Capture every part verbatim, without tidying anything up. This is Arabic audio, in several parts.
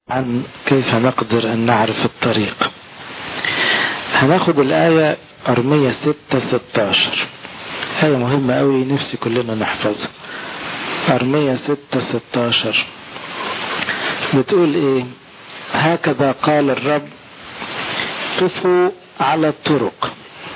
عن كيف نقدر أن نعرف الطريق. هناخد الآية أرمية ستة ستاشر، آية مهمة أوي نفسي كلنا نحفظها. أرمية ستة ستاشر بتقول إيه؟ هكذا قال الرب: قفوا على الطرق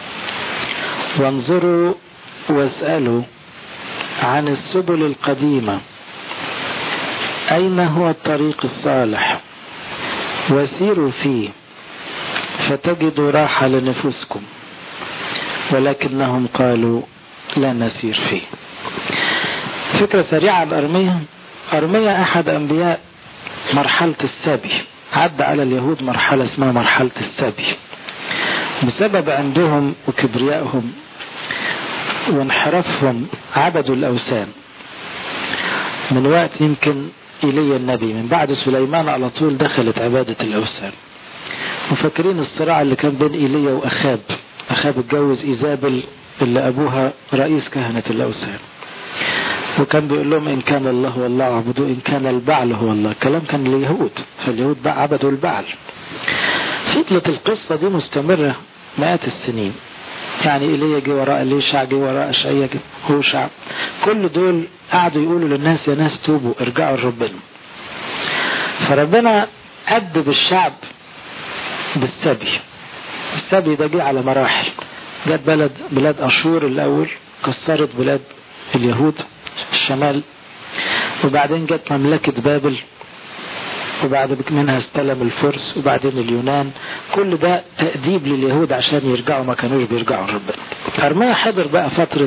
وانظروا واسألوا عن السبل القديمة، أين هو الطريق الصالح، وسيروا فيه فتجدوا راحة لنفوسكم، ولكنهم قالوا لا نسير فيه. فكرة سريعة عن أرمية. أرمية أحد أنبياء مرحلة السبي، عدى على اليهود مرحلة اسمها مرحلة السبي بسبب عندهم وكبريائهم وانحرافهم عبدوا الأوثان. من وقت يمكن إيليا النبي، من بعد سليمان على طول دخلت عبادة الأوثان. وفاكرين الصراع اللي كان بين إيليا وأخاب. أخاب اتجوز إيزابل اللي أبوها رئيس كهنة الأوثان، وكان بيقول لهم إن كان الله هو الله اعبدوه، إن كان البعل هو الله. كلام كان لليهود، فاليهود بقى عبدوا البعل. فضلت القصة دي مستمرة مئات السنين. يعني إيليا جه وراء إليشع، جه وراء أشعيا، جه هوشع، كل دول قعدوا يقولوا للناس يا ناس توبوا ارجعوا لربنا. فربنا أدب الشعب بالسبي. السبي ده جه على مراحل. جت بلد بلاد أشور الأول، كسرت بلاد اليهود الشمال، وبعدين جت مملكة بابل، وبعد منها استلم الفرس، وبعدين اليونان. كل ده تأديب لليهود عشان يرجعوا، ما كانوش بيرجعوا ربنا. أرميا حضر بقى فترة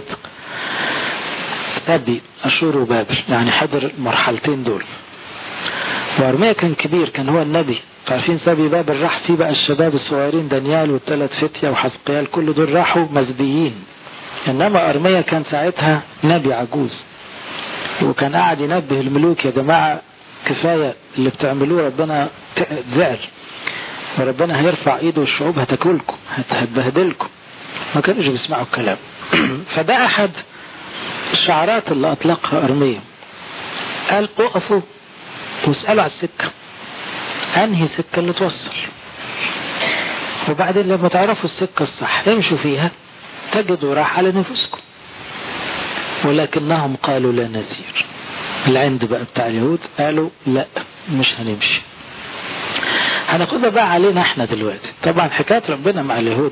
سبي أشور وبابل، يعني حضر مرحلتين دول. وأرميا كان كبير، كان هو النبي. عارفين سبي بابل راح فيه بقى الشباب الصغيرين، دانيال والثلاث فتية وحزقيال، كل دول راحوا مسبيين. إنما أرميا كان ساعتها نبي عجوز، وكان قاعد ينبه الملوك: يا جماعة كفاية اللي بتعملوه، ربنا زعل، وربنا هيرفع ايده والشعوب هتاكلكم هتبهدلكم. ما كانوش بيسمعوا الكلام. فده احد الشعارات اللي اطلقها أرميا. قال: اقفوا واسألوا على السكة، انهي سكة اللي توصل، وبعدين لما تعرفوا السكة الصح امشوا فيها تجدوا راحة لنفسكم، ولكنهم قالوا لا نسير. العند بقى بتاع اليهود قالوا لا مش هنمشي. هناخدها بقى علينا احنا دلوقتي. طبعا حكاية ربنا مع اليهود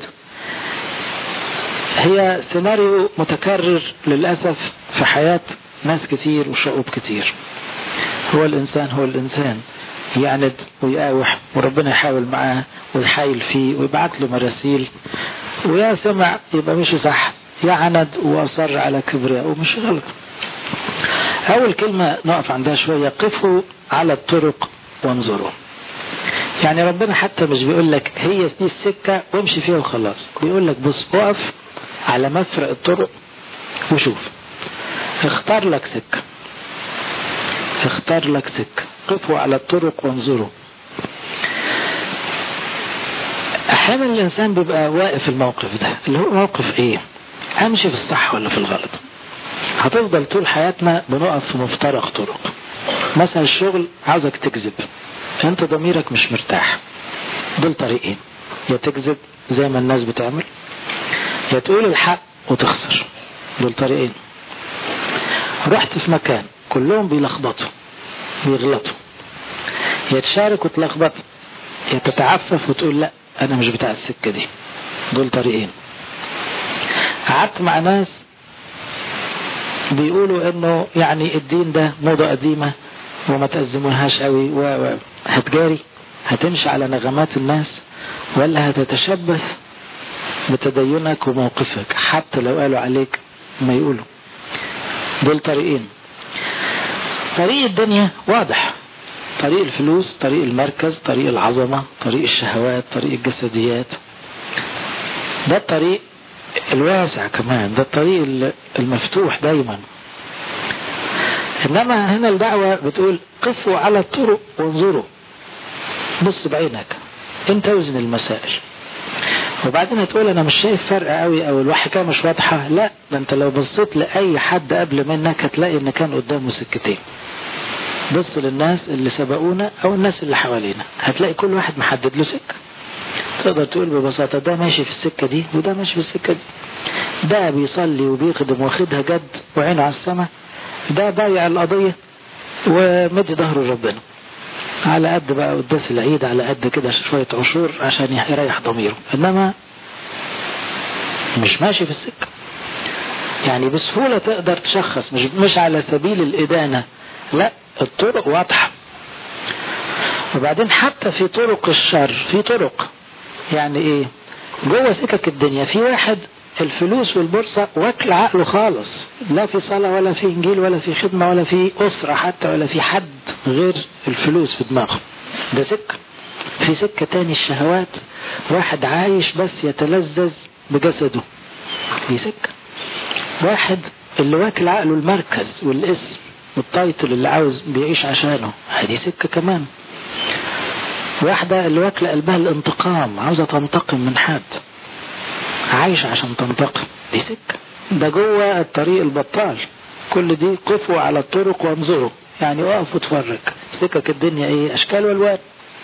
هي سيناريو متكرر للأسف في حياة ناس كتير وشعوب كتير. هو الإنسان هو الإنسان يعند ويقاوح، وربنا يحاول معاه ويحايل فيه ويبعت له مراسيل، ويا سمع يبقى مش صح، يعند وأصر على كبرياء ومش غلط. أول كلمة نقف عندها شوية: قفوا على الطرق وانظروا. يعني ربنا حتى مش بيقول لك هي دي السكة وامشي فيها وخلاص، بيقول لك بص اقف على مفرق الطرق وشوف، اختار لك سكة، اختار لك سكة. قفوا على الطرق وانظروا. احيانا الانسان بيبقى واقف الموقف ده، اللي هو موقف ايه؟ امشي في الصح ولا في الغلط؟ هتفضل طول حياتنا بنقف في مفترق طرق. مثلا الشغل عاوزك تكذب، انت ضميرك مش مرتاح. دول طريقين: يا تكذب زي ما الناس بتعمل، يا تقول الحق وتخسر. دول طريقين. رحت في مكان كلهم بيلخبطوا بيغلطوا، يا تشارك وتلخبط، يا تتعفف وتقول لا انا مش بتاع السكة دي. دول طريقين. قعدت مع ناس بيقولوا انه يعني الدين ده موضة قديمة وما تأزموهاش قوي، وهتجاري هتمشي على نغمات الناس، ولا هتتشبث بتدينك وموقفك حتى لو قالوا عليك ما يقولوا. دول طريقين. طريق الدنيا واضح: طريق الفلوس، طريق المركز، طريق العظمة، طريق الشهوات، طريق الجسديات. ده الطريق الواسع كمان، ده الطريق المفتوح دايما. انما هنا الدعوة بتقول قفوا على الطرق وانظروا. بص بعينك، انت وزن المسائل، وبعدين هتقول انا مش شايف فرق قوي او الحكايه مش واضحة. لا، ده انت لو بصيت لأي حد قبل منك هتلاقي ان كان قدامه سكتين. بص للناس اللي سبقونا او الناس اللي حوالينا، هتلاقي كل واحد محدد له سكة. تقدر تقول ببساطة ده ماشي في السكة دي وده ماشي في السكة دي، ده بيصلي وبيخدم واخدها جد وعينه على السماء، ده بايع القضية ومد ظهره لربنا على قد بقى قداس العيد، على قد كده شوية عشور عشان يريح ضميره، انما مش ماشي في السكة. يعني بسهولة تقدر تشخص، مش مش على سبيل الإدانة، لا الطرق واضحة. وبعدين حتى في طرق الشر في طرق، يعني ايه جوه سكك الدنيا في واحد الفلوس والبورصة واكل عقله خالص، لا في صلاة ولا في انجيل ولا في خدمة ولا في اسرة حتى ولا في حد غير الفلوس في دماغه، ده سكة. في سكة تاني الشهوات، واحد عايش بس يتلذذ بجسده، دي سكة. واحد اللي واكل عقله المركز والاسم والتايتل اللي عاوز بيعيش عشانه، هذه سكة كمان. واحدة اللي واكل قلبها الانتقام، عاوزة تنتقم من حد، عايش عشان تنتقم، دي سكة. ده جوه الطريق البطال. كل دي قفوا على الطرق وانظروا، يعني وقفوا اتفرج. سكك الدنيا ايه؟ اشكال والوان.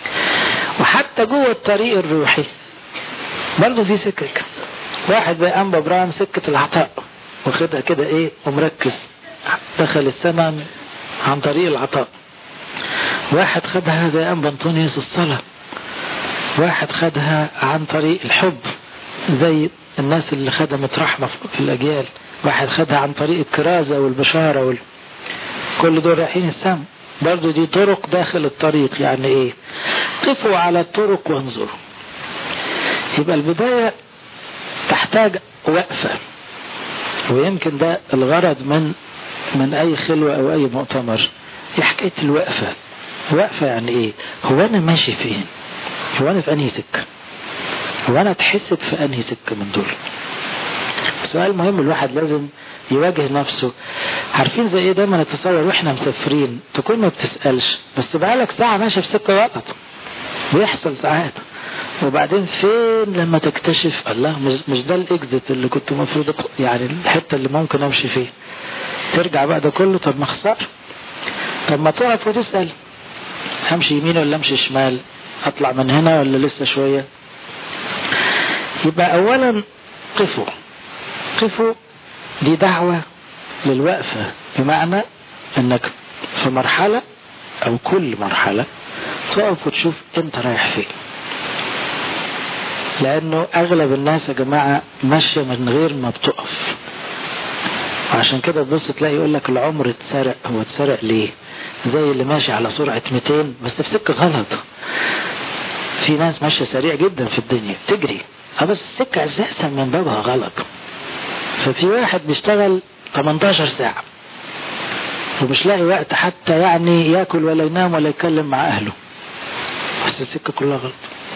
وحتى جوه الطريق الروحي برضو في سكك. واحد زي أنبا إبراهيم سكة العطاء، واخدها كده ايه ومركز، دخل السماء عن طريق العطاء. واحد خدها زي أنبا أنطونيوس الصلاة. واحد خدها عن طريق الحب زي الناس اللي خدمت رحمة في الأجيال. واحد خدها عن طريق الكرازة والبشارة وال... كل دول رايحين السماء. برضو دي طرق داخل الطريق. يعني ايه؟ قفوا على الطرق وانظروا. يبقى البداية تحتاج وقفة، ويمكن ده الغرض من من اي خلوة او اي مؤتمر، هي حكاية الوقفة. وقفة يعني ايه؟ هو انا ماشي فين؟ هو انا في انهي سكة؟ هو انا اتحسب في انهي سكة من دول؟ سؤال مهم الواحد لازم يواجه نفسه. عارفين زي ايه؟ دايما نتصور واحنا مسافرين تكون ما بتسألش، بس بقالك ساعة ماشي في سكة غلط، بيحصل ساعات. وبعدين فين لما تكتشف الله مش, مش ده الاكزت اللي كنت مفروض، يعني الحتة اللي ممكن امشي فيه. ترجع بقى ده كله، طب ما اخسر، طب ما تقف وتسأل همشي يمين ولا امشي شمال، اطلع من هنا ولا لسه شوية. يبقى اولا قفوا. قفوا دي دعوة للوقفة، بمعنى انك في مرحلة او كل مرحلة تقف وتشوف انت رايح فين. لانه اغلب الناس يا جماعة ماشية من غير ما بتقف. وعشان كده تبص تلاقي يقولك العمر اتسرق. هو اتسرق ليه؟ زي اللي ماشي على سرعة مئتين بس في سكة غلط. في ناس ماشية سريع جدا في الدنيا تجري، بس السكة اساسا من بابها غلط. ففي واحد بيشتغل تمنتاشر ساعة ومش لاقي وقت حتى يعني ياكل ولا ينام ولا يتكلم مع اهله، بس السكة كلها غلط.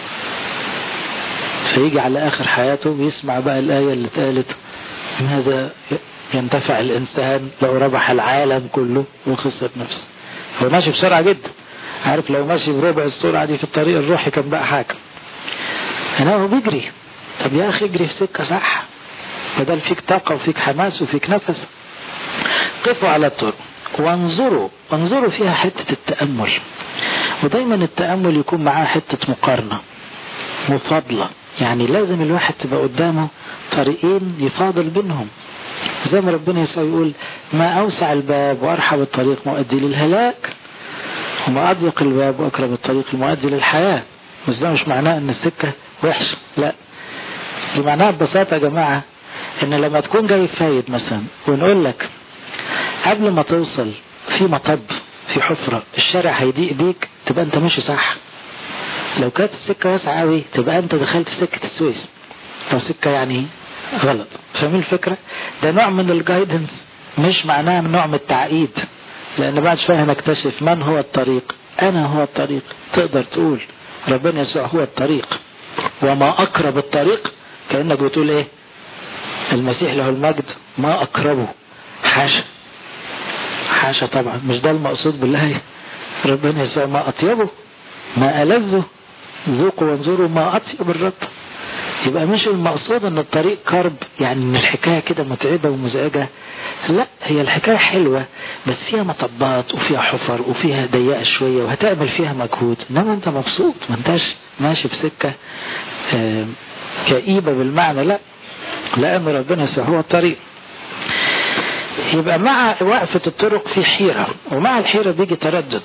فيجي على اخر حياته ويسمع بقى الآية اللي اتقالت ماذا ينتفع الانسان لو ربح العالم كله وخسر نفسه. هو ماشي بسرعة جدا، عارف لو ماشي بربع السرعة دي في الطريق الروحي كان بقى حاكم. هنا هو بيجري. طب يا اخي اجري في سكة صح، بدل فيك طاقة وفيك حماس وفيك نفس. قفوا على الطرق وانظروا. وانظروا فيها حتة التأمل، ودايما التأمل يكون معاه حتة مقارنة مفاضلة. يعني لازم الواحد تبقى قدامه طريقين يفاضل بينهم، زي ما ربنا يسوع يقول ما أوسع الباب وأرحب الطريق مؤدي للهلاك، وما أضيق الباب وأقرب الطريق المؤدي للحياة. بس ده مش معناه أن السكة وحش، لا، دي معناها ببساطة يا جماعة ان لما تكون جاي فايد مثلا ونقول لك قبل ما توصل في مطب في حفرة الشارع هيضيق بيك، تبقى انت ماشي صح. لو كانت السكة واسعة قوي تبقى انت دخلت سكة السويس، او سكة يعني غلط. فاهمين الفكرة؟ ده نوع من الجايدنس، مش معناه نوع من التعقيد، لان بعد شوية هنكتشف من هو الطريق. انا هو الطريق. تقدر تقول ربنا يسوع هو الطريق، وما اقرب الطريق، كأنك بتقول ايه؟ المسيح له المجد ما اقربه. حاشا حاشا طبعا، مش ده المقصود بالله. ربنا يسوع ما اطيبه ما ألذه، ذوقوا وانظروا ما اطيب الرب. يبقى مش المقصود ان الطريق كرب، يعني ان الحكاية كده متعبة ومزعجة، لا، هي الحكاية حلوة بس فيها مطبات وفيها حفر وفيها ضيقة شوية وهتعمل فيها مجهود، انما انت مبسوط، ما انتش ماشي بسكة آه كئيبة بالمعنى، لا، لأن ربنا هو الطريق. يبقى مع وقفة الطرق في حيرة، ومع الحيرة بيجي تردد.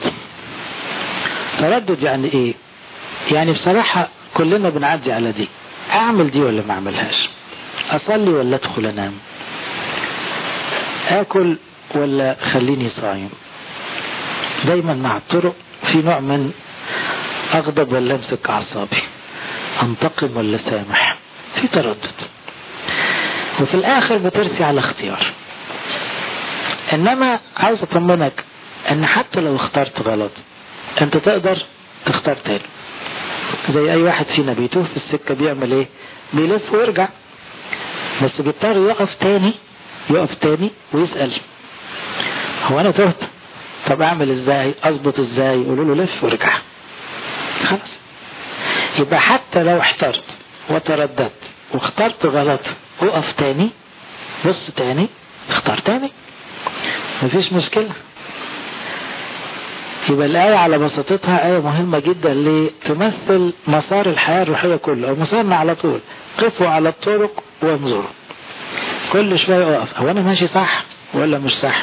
تردد يعني ايه؟ يعني بصراحة كلنا بنعدي على دي، اعمل دي ولا ما اعملهاش، اصلي ولا ادخل انام، اكل ولا خليني صايم. دايما مع الطرق في نوع من اغضب ولا امسك اعصابي، انتقم ولا سامح، في تردد، وفي الاخر بترسي على اختيار. انما عاوز اطمنك ان حتى لو اخترت غلط انت تقدر تختار تاني. زي اي واحد فينا بيتوه في السكة بيعمل ايه؟ بيلف ويرجع، بس بيضطر يقف تاني يقف تاني ويسأل هو انا تهت، طب اعمل ازاي، اضبط ازاي؟ يقولوا له لف وارجع. خلاص، يبقى حتى لو احترت وترددت واخترت غلط وقف تاني، بص تاني، اختار تاني، مفيش مشكلة. يبقى الآية على بساطتها آية مهمة جدا لتمثل مسار الحياة الروحية كله، أو مسارنا على طول. قفوا على الطرق وانظروا، كل شوية اقف، هو أنا ماشي صح ولا مش صح؟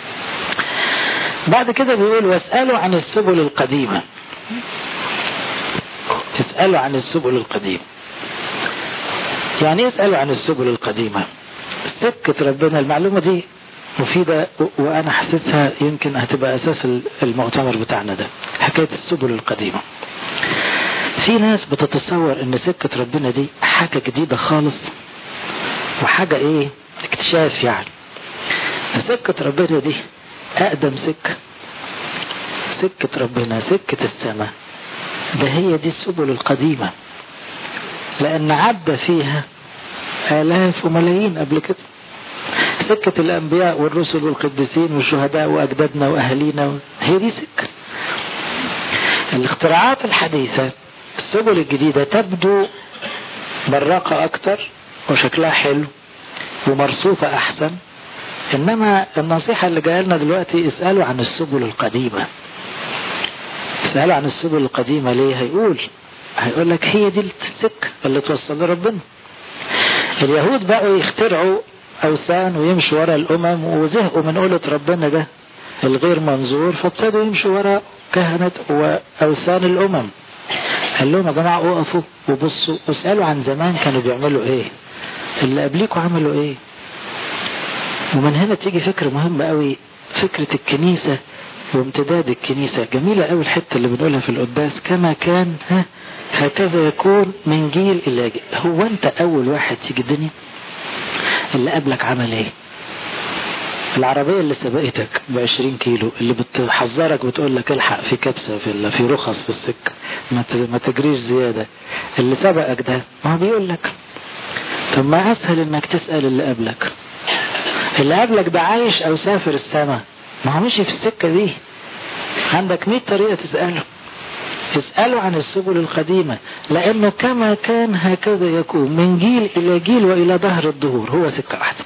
بعد كده بيقول واسألوا عن السبل القديمة. اسألوا عن السبل القديمة يعني اسألوا عن السبل القديمة. سكة ربنا، المعلومة دي مفيدة وأنا حسيتها يمكن هتبقى أساس المؤتمر بتاعنا ده، حكاية السبل القديمة. في ناس بتتصور ان سكة ربنا دي حاجة جديدة خالص وحاجة ايه اكتشاف، يعني سكة ربنا دي اقدم سكة، سكة ربنا سكة السماء، ده هي دي السبل القديمة، لان عدى فيها آلاف وملايين قبل كده. سكة الأنبياء والرسل والقديسين والشهداء وأجدادنا وأهالينا، هي دي سكة. الاختراعات الحديثة السبل الجديدة تبدو براقة أكتر وشكلها حلو ومرصوفة أحسن، إنما النصيحة اللي جايه لنا دلوقتي اسألوا عن السبل القديمة. اسألوا عن السبل القديمة ليه؟ هيقول هيقول لك هي دي السكة اللي توصل لربنا. اليهود بقوا يخترعوا أوثان ويمشوا وراء الأمم وزهقوا من قولة ربنا ده الغير منظور، فابتدوا يمشوا وراء كهنة وأوثان الأمم. قال لهم يا جماعة اقفوا وبصوا واسألوا عن زمان كانوا بيعملوا ايه، اللي قبليكوا عملوا ايه. ومن هنا تيجي فكرة مهمة قوي، فكرة الكنيسة وامتداد الكنيسة. جميلة قوي الحتة اللي بنقولها في القداس، كما كان ها هكذا يكون من جيل إلى جيل. هو انت اول واحد تيجي الدنيا؟ اللي قبلك عمل ايه؟ العربية اللي سبقتك بعشرين كيلو اللي بتحذرك بتقول لك الحق في كبسة في في رخص في السكة ما تجريش زيادة، اللي سبقك ده ما بيقول لك. طب ما اسهل انك تسأل اللي قبلك، اللي قبلك ده عايش او سافر السماء، ما هو مشي في السكة دي، عندك مية طريقة تسأله. اسألوا عن السبل القديمة، لانه كما كان هكذا يكون من جيل الى جيل والى ظهر الدهور، هو سكة واحدة.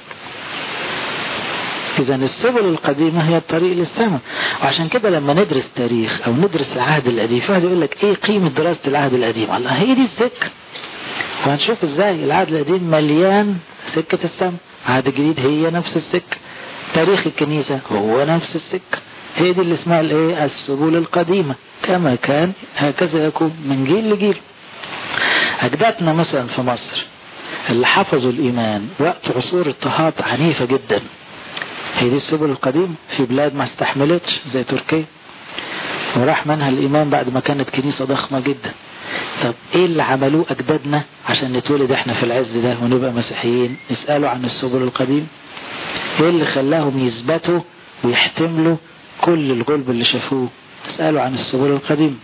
إذا السبل القديمة هي الطريق للسماء. وعشان كده لما ندرس تاريخ أو ندرس العهد القديم، فهذا يقول لك إيه قيمة دراسة العهد القديم؟ الله، هي دي السكة. وهنشوف إزاي العهد القديم مليان سكة السماء، العهد الجديد هي نفس السكة، تاريخ الكنيسة هو نفس السكة، هي دي اللي اسمها الإيه؟ السبل القديمة، كما كان هكذا يكون من جيل لجيل. أجدادنا مثلا في مصر اللي حفظوا الإيمان وقت عصور اضطهاد عنيفة جدا، هي دي السبل القديم. في بلاد ما استحملتش زي تركيا وراح منها الإيمان بعد ما كانت كنيسة ضخمة جدا. طب ايه اللي عملوه أجدادنا عشان نتولد احنا في العز ده ونبقى مسيحيين؟ اسألوا عن السبل القديم. ايه اللي خلاهم يثبتوا ويحتملوا كل الغلب اللي شافوه؟ اسألوا عن السبل القديم.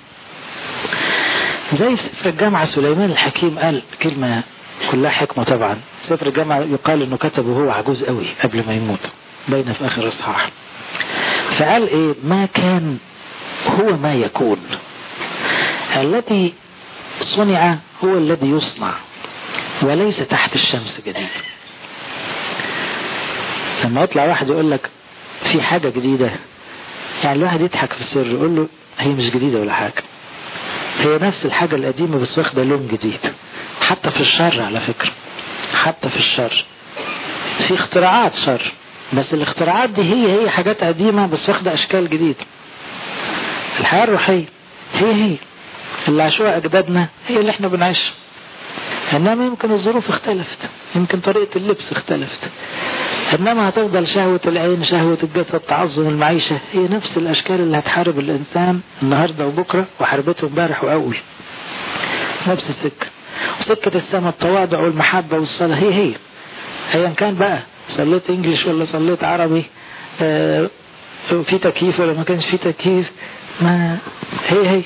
زي سفر الجامعة سليمان الحكيم قال كلمة كلها حكمة طبعا. سفر الجامعة يقال انه كتبه هو عجوز قوي قبل ما يموت، بين في آخر إصحاح. فقال إيه؟ ما كان هو ما يكون، الذي صنع هو الذي يصنع، وليس تحت الشمس جديد. لما يطلع واحد يقول لك في حاجة جديدة، يعني الواحد يضحك في السر يقول له هي مش جديدة ولا حاجة، هي نفس الحاجة القديمة بس واخدة لون جديد. حتى في الشر على فكرة، حتى في الشر في اختراعات شر، بس الاختراعات دي هي هي حاجات قديمة بس واخدة اشكال جديدة. الحياة الروحية هي هي اللي عاشوها اجدادنا هي اللي احنا بنعيشها، انما يمكن الظروف اختلفت، يمكن طريقة اللبس اختلفت، انما هتفضل شهوة العين، شهوة الجسد، تعظم المعيشة، هي نفس الاشكال اللي هتحارب الانسان النهاردة وبكرة وحاربته امبارح واول. نفس السكة، وسكة السماء التواضع والمحبة والصلاة هي هي، ايا كان بقى صليت انجليش ولا صليت عربي، اه في تكييف ولا ما كانش في تكييف، ما هي هي.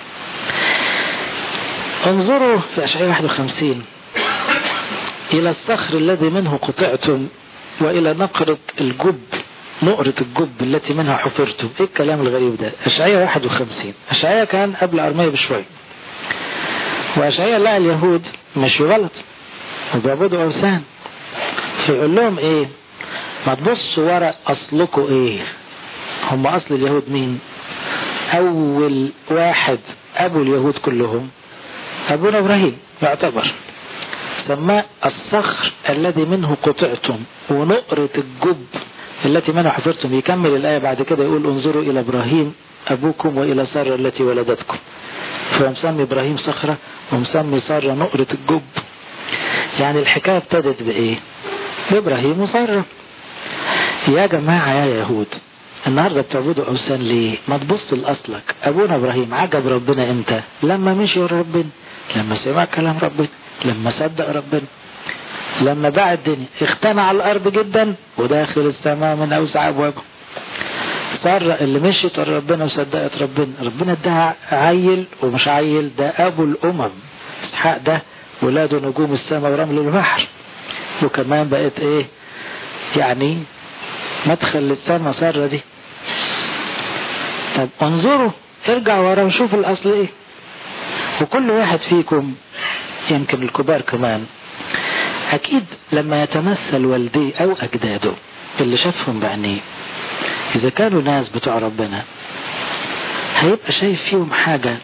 انظروا في اشعياء واحد وخمسين، الى الصخر الذي منه قطعتم والى نقرة الجب، نقرة الجب التي منها حفرتم. ايه الكلام الغريب ده؟ اشعياء واحد وخمسين، اشعياء كان قبل ارميا بشوية، واشعياء لقى اليهود مشوا غلط وبيعبدوا اوثان، فيقول لهم ايه؟ ما تبصوا ورا اصلكوا ايه. هم اصل اليهود مين؟ اول واحد ابو اليهود كلهم ابونا ابراهيم يعتبر، سماه الصخر الذي منه قطعتم ونقرة الجب التي منه حفرتم. يكمل الآية بعد كده يقول انظروا إلى إبراهيم أبوكم وإلى سارة التي ولدتكم. فمسمي إبراهيم صخرة ومسمي سارة نقرة الجب. يعني الحكاية ابتدت بإيه؟ بإبراهيم وسارة. يا جماعة يا يهود النهاردة بتعبدوا أوثان ليه؟ ما تبص لأصلك. أبونا إبراهيم عجب ربنا إمتى؟ لما مشي ورا ربنا، لما سمع كلام ربنا، لما صدق ربنا، لما باع الدنيا، اختنى على الارض جدا وداخل السماء من اوسع ابوابه. سارة اللي مشيت ورا ربنا وصدقت ربنا، ربنا اداها عيل ومش عيل، ده ابو الامم. اسحاق ده ولاده نجوم السماء ورمل البحر، وكمان بقت ايه يعني مدخل للسماء سارة دي. طب انظروا ارجع ورا وشوف الاصل ايه. وكل واحد فيكم يمكن الكبار كمان اكيد لما يتمثل والديه او اجداده اللي شافهم بعينيه، اذا كانوا ناس بتوع ربنا هيبقى شايف فيهم حاجة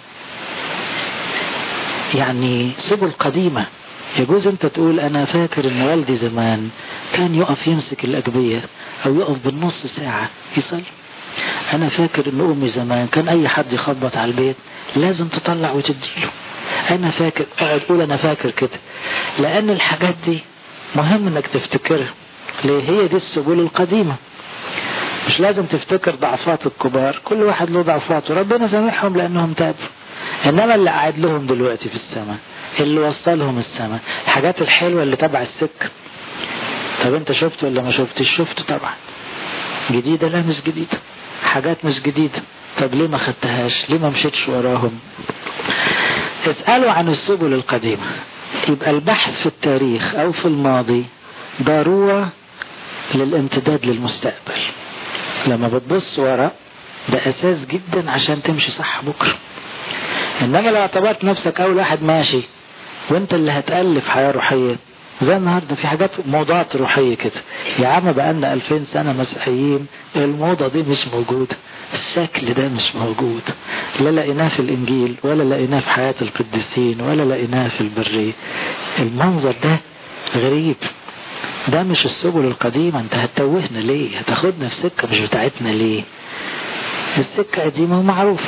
يعني سبل قديمة. يجوز انت تقول انا فاكر ان والدي زمان كان يقف يمسك الاجبية او يقف بالنص ساعة يصلي. انا فاكر ان امي زمان كان اي حد يخبط على البيت لازم تطلع وتديله. انا فاكر، اقعد تقول انا فاكر كده، لان الحاجات دي مهم انك تفتكرها. ليه؟ هي دي السبل القديمة. مش لازم تفتكر ضعفات الكبار، كل واحد له ضعفاته، ربنا سامحهم لانهم تابوا. انما اللي قاعد لهم دلوقتي في السماء، اللي وصلهم السماء، الحاجات الحلوة اللي تبع السكة. طب انت شفت ولا ما شفتش؟ شفت طبعا. جديدة؟ لا مش جديدة. حاجات مش جديدة. طب ليه ما خدتهاش؟ ليه ما مشيتش وراهم؟ اسألوا عن السبل القديمة. يبقى البحث في التاريخ او في الماضي ضرورة للامتداد للمستقبل. لما بتبص ورا ده اساس جدا عشان تمشي صح بكرة. انما لو اعتبرت نفسك اول واحد ماشي وانت اللي هتألف حياة روحية، زي النهاردة في حاجات موضات روحية كده، يا عم بقالنا الفين سنة مسيحيين الموضة دي مش موجودة، الشكل ده مش موجود، لا لقيناه في الانجيل ولا لقيناه في حياة القديسين ولا لقيناه في البرية. المنظر ده غريب، ده مش السبل القديمة. انت هتتوهنا ليه؟ هتاخدنا في سكة مش بتاعتنا ليه؟ السكة قديمة ومعروفة.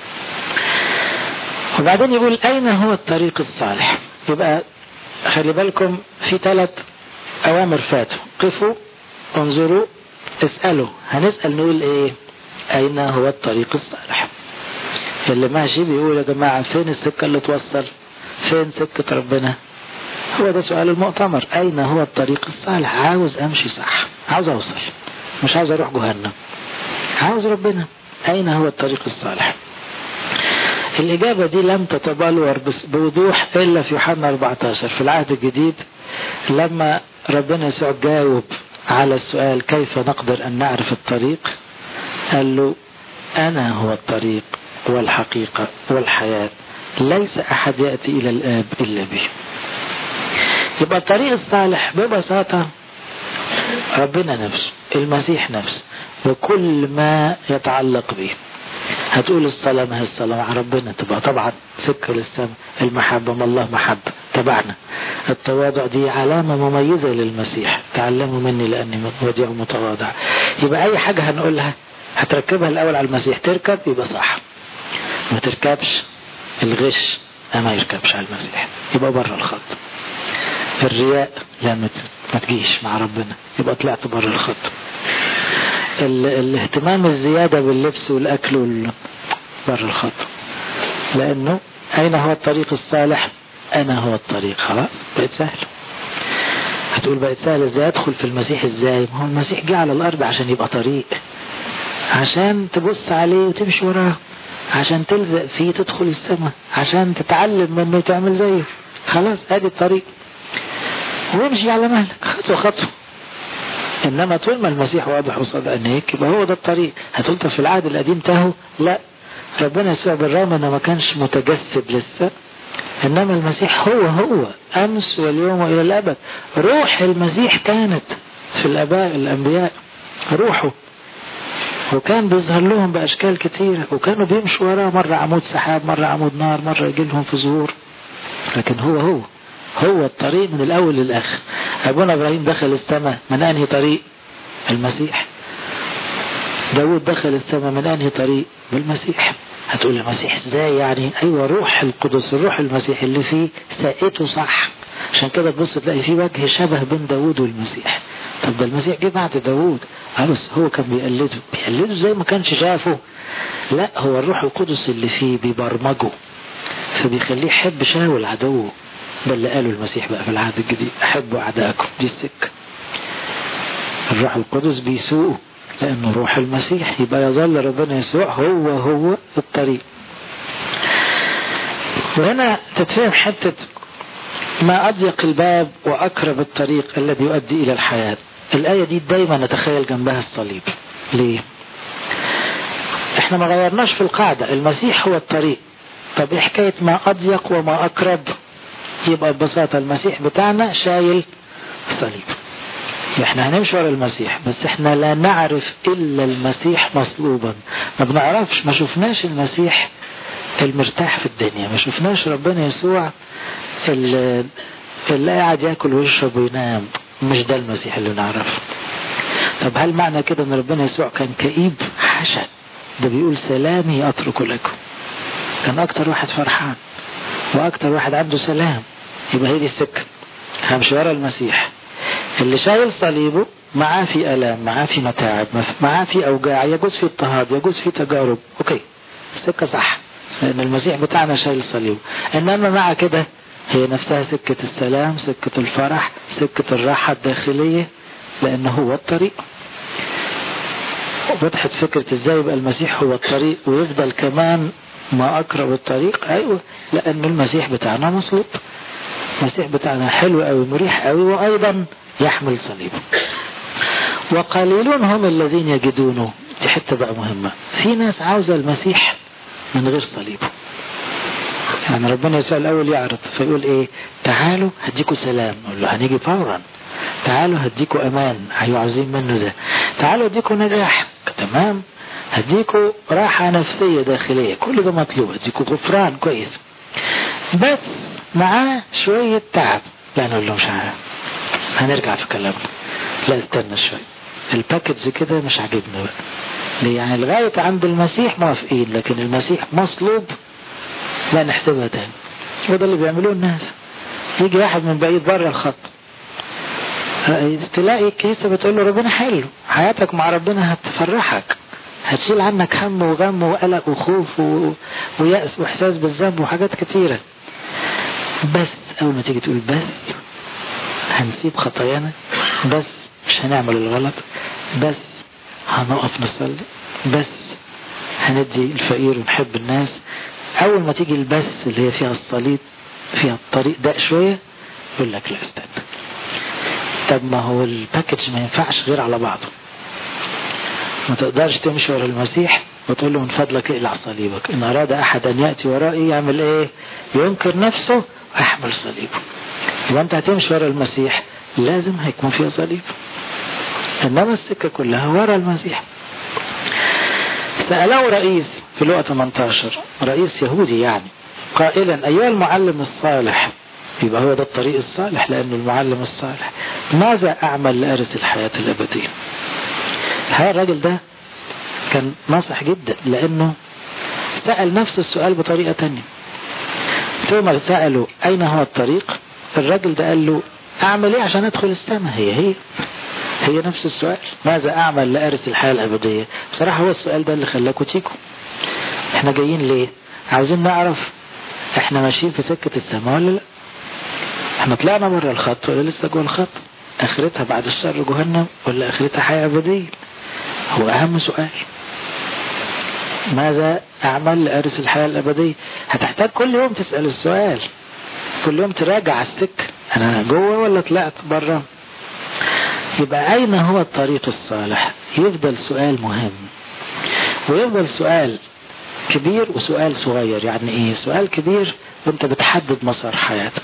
وبعدين يقول اين هو الطريق الصالح؟ يبقى خلي بالكم في ثلاث اوامر فاتوا: قفوا، انظروا، اسألوا. هنسأل نقول ايه؟ اين هو الطريق الصالح؟ اللي ماشي بيقول يا جماعة فين السكة اللي توصل؟ فين سكة ربنا؟ هو ده سؤال المؤتمر. اين هو الطريق الصالح؟ عاوز امشي صح، عاوز اوصل، مش عاوز اروح جهنم، عاوز ربنا. اين هو الطريق الصالح؟ الإجابة دي لم تتبلور بوضوح إلا في يوحنا أربعتاشر في العهد الجديد، لما ربنا يسوع جاوب على السؤال كيف نقدر أن نعرف الطريق؟ قال له أنا هو الطريق والحقيقة والحياة، ليس أحد يأتي إلى الآب إلا بي. يبقى الطريق الصالح ببساطة ربنا نفسه. المسيح نفسه وكل ما يتعلق به. هتقول الصلاة، ما هي الصلاة مع ربنا، تبقى طبعا سكة للسماء. المحبة ما الله محبة تبعنا. التواضع دي علامة مميزة للمسيح، تعلموا مني لأني وديع متواضع. يبقى أي حاجة هنقولها هتركبها الأول على المسيح، تركب يبقى صح، ما تركبش الغش ما يركبش على المسيح، يبقى بره الخط. الرياء لا ما تجيش مع ربنا، يبقى طلعت بره الخط. الاهتمام الزيادة باللبس والأكل وال... بره الخط. لأنه أين هو الطريق الصالح؟ أنا هو الطريق. خلاص بقت سهل. هتقول بقت سهل ازاي؟ ادخل في المسيح ازاي؟ ما هو المسيح جه على الأرض عشان يبقى طريق، عشان تبص عليه وتمشي وراه، عشان تلزق فيه تدخل السماء، عشان تتعلم منه تعمل زيه. خلاص ادي الطريق، وامشي على مهلك خطوة خطوة. انما طول ما المسيح واضح قصاد عينيك يبقى هو ده الطريق. هتقول في العهد القديم تاهو؟ لا، ربنا يسوع بالرغم انه ما كانش متجسد لسه، انما المسيح هو هو امس واليوم والى الابد. روح المسيح كانت في الاباء الانبياء، روحه، وكان بيظهر لهم باشكال كتيرة، وكانوا بيمشوا وراه، مرة عمود سحاب، مرة عمود نار، مرة يجي لهم في ظهور. لكن هو هو هو الطريق من الاول للاخر. ابونا ابراهيم دخل السماء من انهي طريق؟ المسيح. داود دخل السماء من انهي طريق؟ بالمسيح. هتقول المسيح ازاي يعني؟ ايوه، روح القدس، الروح المسيح اللي فيه ساقته صح، عشان كده تبص تلاقي فيه وجه شبه بين داود والمسيح. طب ده المسيح جه بعد داود، بس هو كان بيقلده بيقلده زي ما كانش شافه. لا، هو الروح القدس اللي فيه بيبرمجه، فبيخليه يحب شاول عدوه. ده اللي قاله المسيح بقى في العهد الجديد، احبوا اعدائكم. دي السكه. الروح القدس بيسوقه لانه روح المسيح، يبقى يظل ربنا يسوع هو هو الطريق. وهنا تتفهم حته ما اضيق الباب واقرب الطريق الذي يؤدي الى الحياه. الايه دي دايما نتخيل جنبها الصليب. ليه؟ احنا ما غيرناش في القاعده، المسيح هو الطريق. طب ايه حكايه ما اضيق وما اقرب؟ يبقى ببساطة المسيح بتاعنا شايل صليب. احنا هنمشي ورا المسيح، بس احنا لا نعرف الا المسيح مصلوبا. ما بنعرفش، ما شفناش المسيح المرتاح في الدنيا، ما شفناش ربنا يسوع اللي, اللي قاعد ياكل ويشرب وينام. مش ده المسيح اللي نعرفه. طب هل معنى كده ان ربنا يسوع كان كئيب؟ حاشا، ده بيقول سلامي اترك لكم. كان اكتر واحد فرحان واكتر واحد عنده سلام. يبقى هي دي السكه، همشي ورا المسيح اللي شايل صليبه، معاه في الام، معاه في متاعب، معاه في اوجاع، يجوز في اضطهاد، يجوز في تجارب. اوكي، السكه صح لان المسيح بتاعنا شايل صليبه. انما مع كده هي نفسها سكه السلام، سكه الفرح، سكه الراحه الداخليه، لان هو الطريق. وضحت فكره ازاي يبقى المسيح هو الطريق ويفضل كمان ما أقرب الطريق. أيوة، لأن المسيح بتاعنا مصلوب. المسيح بتاعنا حلو أوي، مريح أوي، وأيضا يحمل صليبه. وقليلون هم الذين يجدونه. دي حتة بقى مهمة. في ناس عاوزة المسيح من غير صليبه. يعني ربنا يسوع الأول يعرض فيقول إيه؟ تعالوا هديكوا سلام، نقول له هنيجي فورا. تعالوا هديكوا أمان، أيوة عاوزين منه ده. تعالوا هديكوا نجاح، تمام. هديكوا راحة نفسية داخلية، كل ده مطلوب. هديكوا غفران كويس، بس معاه شوية تعب. لا نقول له مش عارف، هنرجع في كلامنا. لا استنى شوية، الباكج كده مش عاجبني بقى. ليه؟ يعني لغاية عند المسيح موافقين، لكن المسيح مصلوب لا نحسبها تاني. وده اللي بيعملوه الناس. يجي واحد من بعيد بره الخط، تلاقي الكنيسة بتقول له ربنا حلو، حياتك مع ربنا هتفرحك، هتشيل عنك هم وغم وقلق وخوف و... ويأس واحساس بالذنب وحاجات كتيرة. بس اول ما تيجي تقول بس هنسيب خطايانا، بس مش هنعمل الغلط، بس هنقف نصلي، بس هندي الفقير ونحب الناس. اول ما تيجي البس اللي هي فيها الصليب، فيها الطريق ده شوية، يقول لك لا استنى. طب ما هو الباكج ما ينفعش غير على بعضه. ما تقدرش تمشي ورا المسيح وتقول له من فضلك اقلع صليبك. ان اراد احد ان يأتي ورائي يعمل ايه؟ ينكر نفسه ويحمل صليبه. يبقى انت هتمشي ورا المسيح لازم هيكون فيها صليب. إنما السكة كلها ورا المسيح. سأله رئيس في لقا ثمانية عشر، رئيس يهودي يعني، قائلا أيها المعلم الصالح، يبقى هو ده الطريق الصالح لأنه المعلم الصالح، ماذا أعمل لأرث الحياة الأبدية؟ الحقيقة الراجل ده كان ناصح جدا، لأنه سأل نفس السؤال بطريقة تانية. ثم سأله أين هو الطريق؟ الراجل ده قال له أعمل إيه عشان أدخل السماء؟ هي هي هي نفس السؤال، ماذا أعمل لأرث الحياة الأبدية؟ بصراحة هو السؤال ده اللي خلاكوا تيجوا. احنا جايين ليه؟ عاوزين نعرف احنا ماشيين في سكة السماء ولا لا؟ احنا طلعنا بره الخط ولا لسه جوه الخط؟ اخرتها بعد الشر جهنم ولا اخرتها حياة أبدية؟ هو أهم سؤال. ماذا أعمل لأرث الحياة الأبدية؟ هتحتاج كل يوم تسأل السؤال، كل يوم تراجع السكة، أنا جوه ولا طلعت بره؟ يبقى أين هو الطريق الصالح؟ يفضل سؤال مهم، ويفضل سؤال كبير وسؤال صغير. يعني إيه سؤال كبير؟ وانت بتحدد مسار حياتك،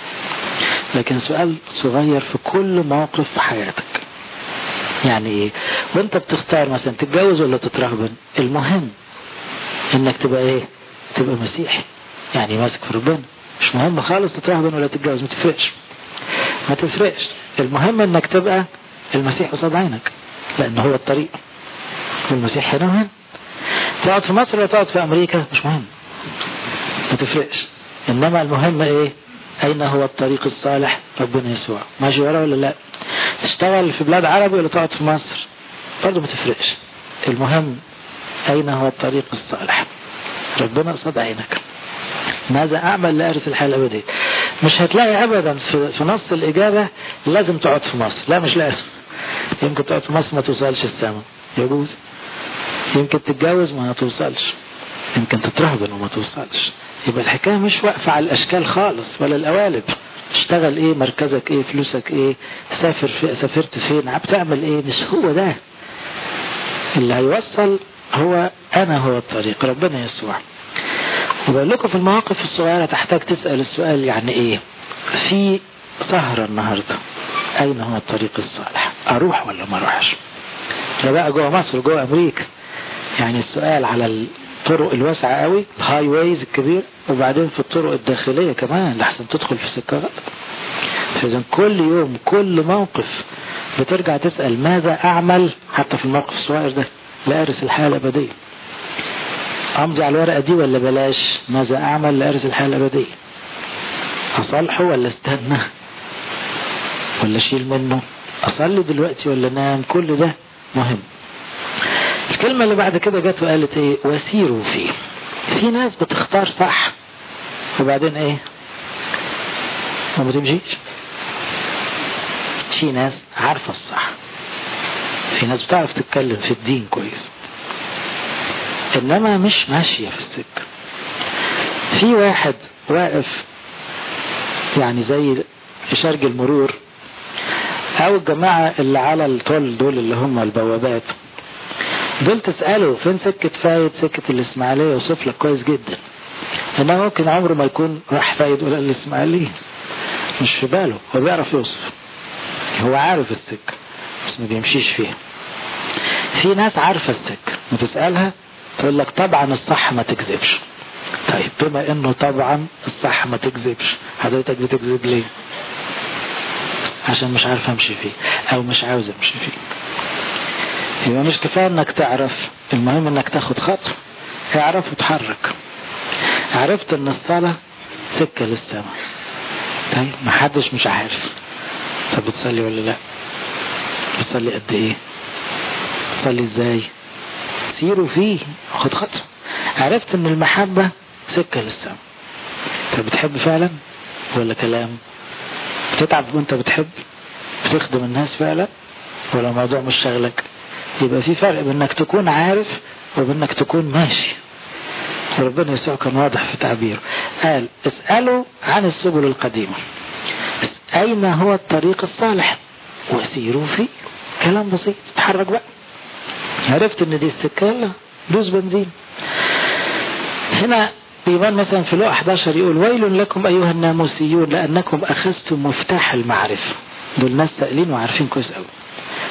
لكن سؤال صغير في كل موقف في حياتك. يعني إيه؟ وانت بتختار مثلا تتجوز ولا تترهبن، المهم انك تبقى ايه؟ تبقى مسيحي، يعني ماسك في ربنا. مش مهم خالص تترهبن ولا تتجوز، ما تفرقش ما تفرقش المهم انك تبقى المسيح قصاد عينك، لان هو الطريق، والمسيح هنا وهنا. تقعد في مصر ولا تقعد في امريكا مش مهم، ما تفرقش. انما المهم ايه؟ اين هو الطريق الصالح؟ ربنا يسوع. ماشي ورا ولا لا؟ تشتغل في بلاد عربي ولا تقعد في مصر برضه ما تفرقش. المهم اين هو الطريق الصالح؟ ربنا قصاد عينك. ماذا اعمل لأرث الحياة الأبدية؟ مش هتلاقي ابدا في, في نص الاجابة لازم تقعد في مصر، لا مش لازم. يمكن تقعد في مصر ما توصلش السماء، يجوز. يمكن تتجوز ما توصلش، يمكن تترهبن وما توصلش. يبقى الحكاية مش واقفة على الاشكال خالص ولا القوالب. تشتغل ايه؟ مركزك ايه؟ فلوسك ايه؟ تسافر في سافرت فين؟ بتعمل ايه؟ مش هو ده اللي هيوصل. هو انا هو الطريق، ربنا يسوع. وبقول لكم في المواقف الصغيرة تحتاج تسأل السؤال يعني ايه؟ في سهرة النهاردة، اين هو الطريق الصالح؟ اروح ولا ما اروحش؟ لا بقى جوه مصر جوه امريكا، يعني السؤال على الطرق الواسعة قوي، الهاي ويز الكبير، وبعدين في الطرق الداخلية كمان لحسن تدخل في سكة غلط. فإذا كل يوم كل موقف بترجع تسأل ماذا أعمل، حتى في الموقف الصغير ده، لأرث الحياة الأبدية. أمضي على الورقة دي ولا بلاش؟ ماذا أعمل لأرث الحياة الأبدية؟ أصلحه ولا استنى ولا شيل منه؟ أصلي دلوقتي ولا نام؟ كل ده مهم. الكلمة اللي بعد كده جت وقالت ايه؟ وسيروا فيه. في ناس بتختار صح وبعدين ايه؟ ما بتمشيش. في ناس عارفة الصح، في ناس بتعرف تتكلم في الدين كويس، انما مش ماشية في السكة. في واحد واقف يعني زي شرج المرور، او الجماعة اللي على الطول دول اللي هم البوابات دول، تسأله فين سكة فايد، سكة الإسماعيلية، يوصف لك كويس جدا. انه ممكن عمره ما يكون راح فايد ولا الإسماعيلية، مش في باله، هو بيعرف يوصف، هو عارف السكة بس ما بيمشيش فيها. في ناس عارفة السكة وتسألها تقول لك طبعا الصح ما تكذبش. طيب بما انه طبعا الصح ما تكذبش، حضرتك بتكذب ليه؟ عشان مش عارف امشي فيه او مش عاوز امشي فيه. يبقى مش كفاية انك تعرف، المهم انك تاخد خطوة، اعرف وتحرك. عرفت ان الصلاة سكة للسماء، طيب ما حدش مش عارف. طب بتصلي ولا لا؟ بتصلي قد ايه؟ بتصلي ازاي؟ سيروا فيه، خد خطوة. عرفت ان المحبة سكة للسماء، طب بتحب فعلا ولا كلام؟ بتتعب وانت بتحب؟ بتخدم الناس فعلا ولا الموضوع مش شغلك؟ يبقى في فرق بين انك تكون عارف وبانك تكون ماشي. وربنا يسوع كان واضح في تعبيره، قال اسألوا عن السبل القديمة، اين هو الطريق الصالح وسيروا فيه. كلام بسيط، اتحرك بقى. عرفت ان دي السكة، يلا دوس بنزين. هنا بيبان مثلا في لقا احد عشر يقول ويل لكم ايها الناموسيون لانكم اخذتم مفتاح المعرفة. دول ناس سائلين وعارفين كويس قوي.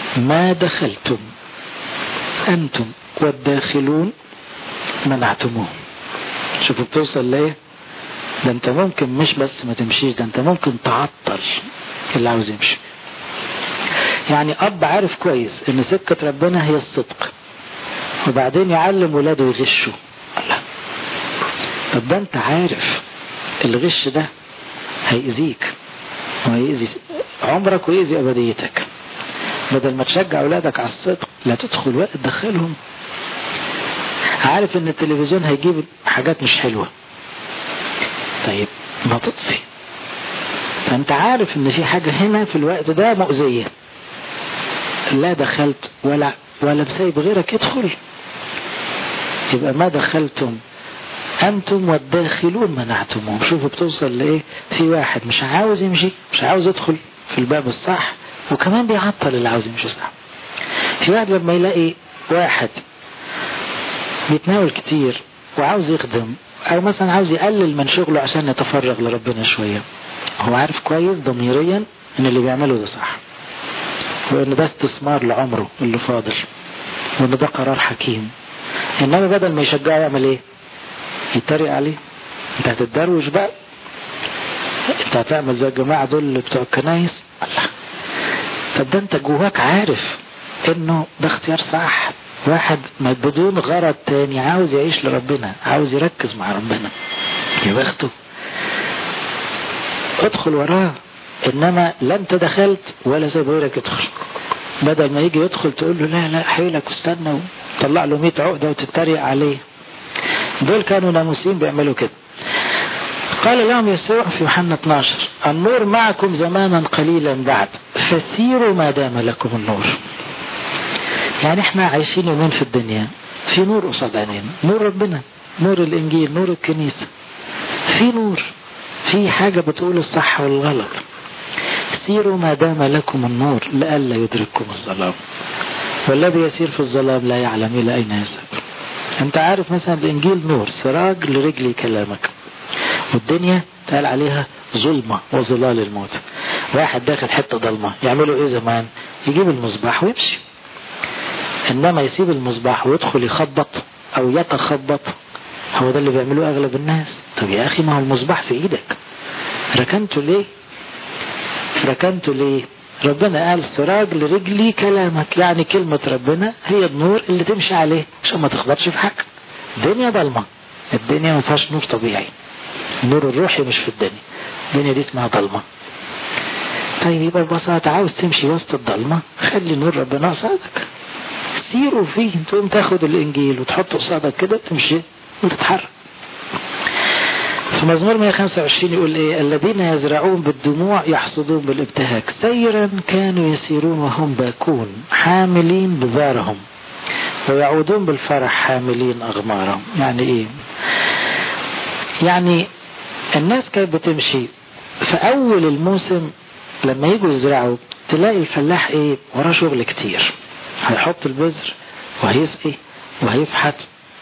ما دخلتم أنتم والداخلون منعتموه. شوفوا بتوصل ليه؟ ده انت ممكن مش بس ما تمشيش، ده انت ممكن تعطل اللي عاوز يمشي. يعني اب عارف كويس ان سكة ربنا هي الصدق، وبعدين يعلم ولاده يغشوا. الله، طب ده انت عارف الغش ده هيأذيك وهيأذي عمرك ويأذي ابديتك. بدل ما تشجع اولادك على الصدق، لا تدخل وقت تدخلهم. عارف ان التلفزيون هيجيب حاجات مش حلوة، طيب ما تطفي. فانت عارف ان في حاجة هنا في الوقت ده مؤذية، لا دخلت ولا ولا بسايب غيرك يدخل. يبقى ما دخلتم انتم والداخلون منعتموه. شوفوا بتوصل لايه؟ في واحد مش عاوز يمشي، مش عاوز يدخل في الباب الصح، وكمان بيعطل اللي عاوز يمشي صح. في واحد لما يلاقي واحد بيتناول كتير وعاوز يخدم، او مثلا عاوز يقلل من شغله عشان يتفرغ لربنا شوية، هو عارف كويس ضميريا ان اللي بيعمله ده صح، وان ده استثمار لعمره اللي فاضل، وان ده قرار حكيم. انما بدل ما يشجعه يعمل ايه؟ يتريق عليه. انت هتتدروش بقى، انت هتعمل زي الجماعة دول بتوع الكنايس. الله، طب ده انت جواك عارف انه ده اختيار صح. واحد ما بدون غرض تاني عاوز يعيش لربنا، عاوز يركز مع ربنا، يا بخته، ادخل وراه. انما لا انت دخلت ولا سيب غيرك يدخل. بدل ما يجي يدخل تقول له لا لا حيلك واستنى، وطلع له مية عقدة وتتريق عليه. دول كانوا ناموسين بيعملوا كده. قال لهم يسوع في يوحنا اتناشر: النور معكم زمانا قليلا بعد، فسيروا ما دام لكم النور. يعني احنا عايشين يومين في الدنيا، في نور قصاد عينينا، نور ربنا، نور الانجيل، نور الكنيسة، في نور، في حاجة بتقول الصح والغلط. سيروا ما دام لكم النور لئلا يدرككم الظلام، والذي يسير في الظلام لا يعلم الى اين يسير. انت عارف مثلا الانجيل نور، سراج لرجلي كلامك، والدنيا قال عليها ظلمة وظلال الموت. واحد داخل حتة ظلمة يعملوا ايه زمان؟ يجيب المصباح ويمشي. انما يسيب المصباح ويدخل يخبط او يتخبط، هو ده اللي بيعملوه اغلب الناس. طب يا اخي ما هو المصباح في ايدك، ركنته ليه؟ ركنته ليه؟ ربنا قال سراج لرجلي كلامك، يعني كلمة ربنا هي النور اللي تمشي عليه عشان ما تخبطش في حاجة. الدنيا ضلمة، الدنيا ما فيهاش نور طبيعي، النور الروحي مش في الدنيا، الدنيا دي اسمها ضلمة. طيب يبقى ببساطة عاوز تمشي وسط الضلمة، خلي نور ربنا قصادك، سيروا فيه. تقوم تاخد الانجيل وتحطه قصادك كده تمشي وتتحرك. في مزمور مية وخمسة وعشرين يقول ايه؟ الذين يزرعون بالدموع يحصدون بالابتهاج، سيرا كانوا يسيرون وهم باكون حاملين بذارهم، ويعودون بالفرح حاملين اغمارهم. يعني ايه؟ يعني الناس كانت بتمشي في اول الموسم لما يجوا يزرعوا، تلاقي الفلاح ايه؟ وراه شغل كتير، هيحط البذر وهيسقي وهيفحت.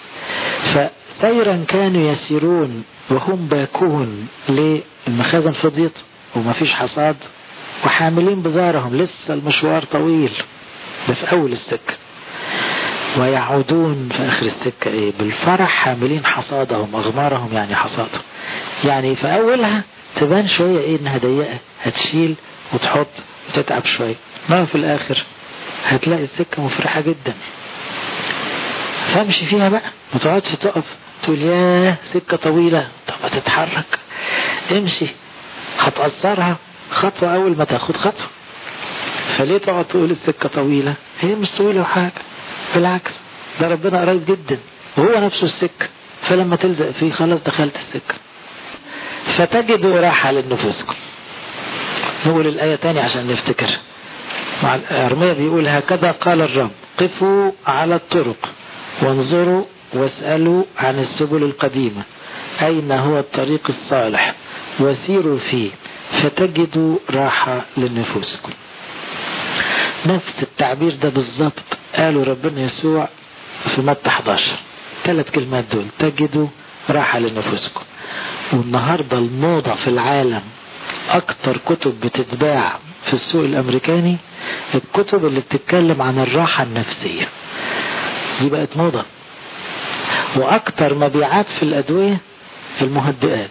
فسيرا كانوا يسيرون وهم باكون، ليه؟ المخازن فضيت وما فيش حصاد، وحاملين بذارهم، لسه المشوار طويل، ده في اول السكة. ويعودون في اخر السكة ايه؟ بالفرح حاملين حصادهم اغمارهم، يعني حصادهم. يعني في اولها تبان شوية ايه؟ انها ضيقة، هتشيل وتحط وتتعب شوية، ما في الاخر هتلاقي السكة مفرحة جدا. فامشي فيها بقى، ما تقعدش تقف تقول ياه سكة طويلة. طب ما تتحرك، امشي، هتقصرها خطوة اول ما تاخد خطوة. فليه تقعد تقول السكة طويلة؟ هي مش طويلة وحاجة، بالعكس ده ربنا قريب جدا وهو نفسه السكة. فلما تلزق فيه خلاص دخلت السكة. فتجدوا راحة لنفوسكم. نقول الآية تاني عشان نفتكر. مع الأرمية بيقول هكذا قال الرب: قفوا على الطرق وانظروا واسألوا عن السبل القديمة، أين هو الطريق الصالح، وسيروا فيه فتجدوا راحة لنفوسكم. نفس التعبير ده بالضبط قالوا ربنا يسوع في متى حداشر، ثلاث كلمات دول: تجدوا راحة لنفوسكم. والنهاردة الموضة في العالم أكتر كتب بتتباع في السوق الامريكاني الكتب اللي بتتكلم عن الراحة النفسية. دي بقت موضة. واكتر مبيعات في الادوية المهدئات،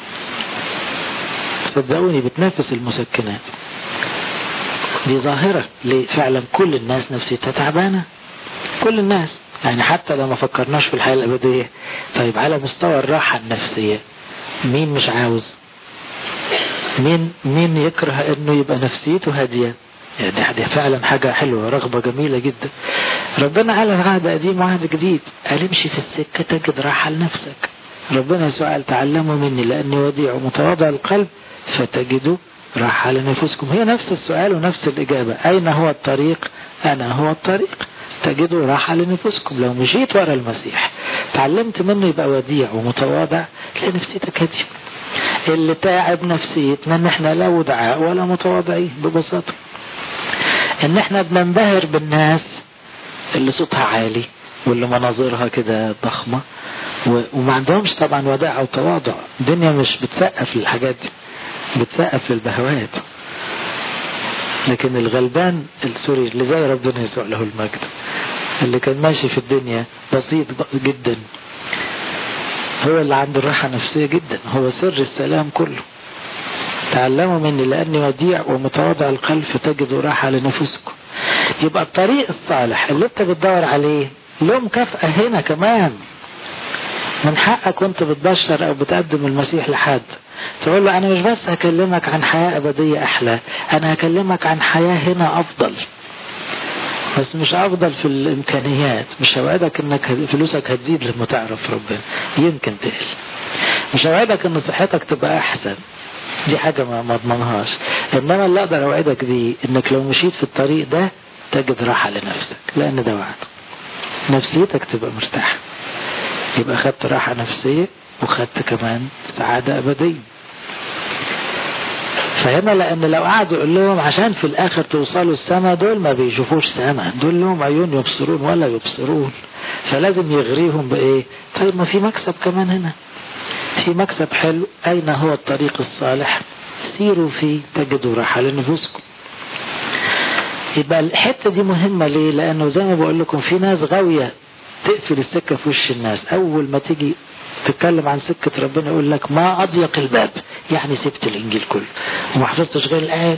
صدقوني بتنافس المسكنات. دي ظاهرة ليه؟ فعلا كل الناس نفسيتها تعبانة، كل الناس، يعني حتى لو ما فكرناش في الحياة الأبدية. طيب على مستوى الراحة النفسية مين مش عاوز؟ مين مين يكره انه يبقى نفسيته هادية؟ يعني دي فعلا حاجة حلوة، رغبة جميلة جدا. ربنا قال عهد قديم وعهد جديد، قال امشي في السكة تجد راحة لنفسك. ربنا سؤال تعلموا مني لأني وديع ومتواضع القلب فتجدوا راحة لنفسكم. هي نفس السؤال ونفس الإجابة، أين هو الطريق؟ أنا هو الطريق، تجدوا راحة لنفسكم. لو مشيت ورا المسيح تعلمت منه يبقى وديع ومتواضع، تلاقي نفسيتك هادية. اللي تعب نفسيتنا ان احنا لا ودعاء ولا متواضعين ببساطة، ان احنا بننبهر بالناس اللي صوتها عالي واللي مناظرها كده ضخمة وما عندهمش طبعا وداع او تواضع. الدنيا مش بتسقف للحاجات دي، بتسقف للبهوات. لكن الغلبان السوري اللي زي ربنا يسوع له المجد، اللي كان ماشي في الدنيا بسيط جدا، هو اللي عنده راحة نفسية جدا، هو سر السلام كله. تعلموا مني لأني وديع ومتواضع القلب فتجدوا راحة لنفسكم. يبقى الطريق الصالح اللي انت بتدور عليه له مكافأة هنا كمان. من حقك وانت بتبشر او بتقدم المسيح لحد تقول له انا مش بس هكلمك عن حياة ابدية احلى، انا هكلمك عن حياة هنا افضل، بس مش افضل في الامكانيات. مش هوعدك انك فلوسك هتزيد لما تعرف ربنا، يمكن تقل. مش هوعدك ان صحتك تبقى احسن، دي حاجة ما اضمنهاش. انما اللي اقدر اوعدك بيه انك لو مشيت في الطريق ده تجد راحة لنفسك، لان ده وعد. نفسيتك تبقى مرتاحة، يبقى خدت راحة نفسية وخدت كمان سعادة أبدية. فهنا لأن لو قعدوا يقول لهم عشان في الآخر توصلوا السماء، دول ما بيشوفوش سماء، دول لهم عيون يبصرون ولا يبصرون، فلازم يغريهم بإيه؟ طيب ما في مكسب كمان هنا، في مكسب حلو. أين هو الطريق الصالح؟ سيروا فيه تجدوا راحة لنفسكم. يبقى الحتة دي مهمة ليه؟ لأنه زي ما بقول لكم في ناس غاوية تقفل السكة في وش الناس. أول ما تيجي تتكلم عن سكة ربنا يقول لك ما أضيق الباب، يعني سبت الإنجيل كله وما حفظتش غير الآية.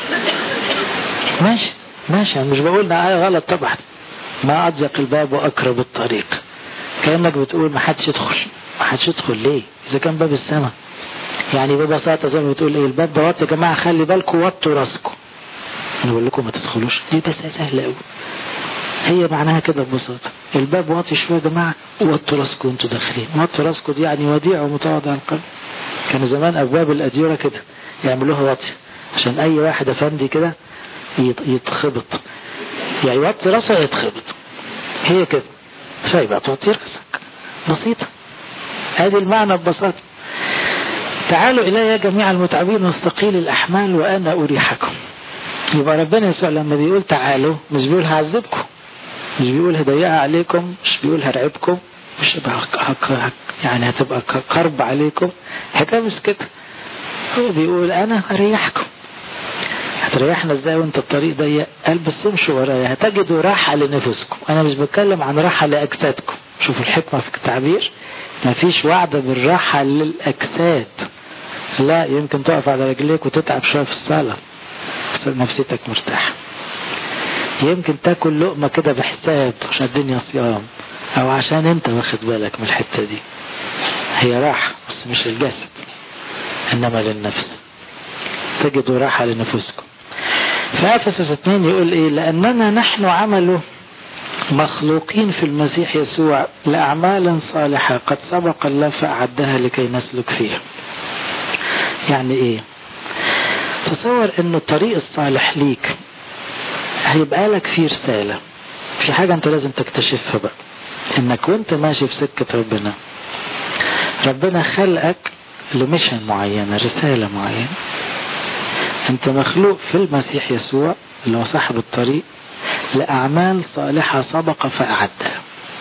ماشي ماشي، أنا مش بقولنا آية غلط طبعا. ما أضيق الباب وأقرب الطريق، كأنك بتقول ما حدش يدخل. ما حدش يدخل ليه؟ إذا كان باب السماء. يعني ببساطة زي ما بتقول إيه، الباب ده يا جماعة خلي بالكم وطوا راسكم. أنا بقول لكم ما تدخلوش، دي بس سهلة قوي. هي معناها كده ببساطة، الباب واطي شوية يا جماعة وطوا راسكم وانتوا داخلين. وطوا راسكم دي يعني وديع ومتواضع القلب. كانوا زمان أبواب الأديرة كده يعملوها واطي عشان أي واحد أفندي كده يتخبط، يعني يوطي راسه يتخبط. هي كده، فيبقى توطي راسك، بسيطة. هذه المعنى ببساطة. تعالوا إلي يا جميع المتعبين والثقيل الأحمال وأنا أريحكم. يبقى ربنا يسوع لما بيقول تعالوا مش بيقول هعذبكم، مش بيقول هضيقها عليكم، مش بيقول هرعبكم، مش هبقى يعني هتبقى كرب عليكم. حكاية مش كده، هو بيقول أنا هريحكم. هتريحنا ازاي وانت الطريق ضيق؟ قال بس امشوا ورايا هتجدوا راحة لنفسكم. أنا مش بتكلم عن راحة لأجسادكم. شوفوا الحكمة في التعبير، مفيش وعد بالراحة للأجساد. لا، يمكن تقف على رجليك وتتعب شوية في الصلاة نفسيتك مرتاحة. يمكن تاكل لقمة كده بحساب عشان الدنيا صيام، او عشان انت واخد بالك من الحتة دي. هي راحة بس مش للجسد انما للنفس. تجدوا راحة لنفسكم. فأفسس اثنين يقول ايه؟ لأننا نحن عمله مخلوقين في المسيح يسوع لأعمال صالحة قد سبق الله فأعدها لكي نسلك فيها. يعني ايه؟ تصور انه الطريق الصالح ليك هيبقى لك فيه رسالة، في حاجة انت لازم تكتشفها بقى، انك وانت ماشي في سكة ربنا، ربنا خلقك لمشن معينة، رسالة معينة. انت مخلوق في المسيح يسوع اللي هو صاحب الطريق لأعمال صالحة سبق فأعدها.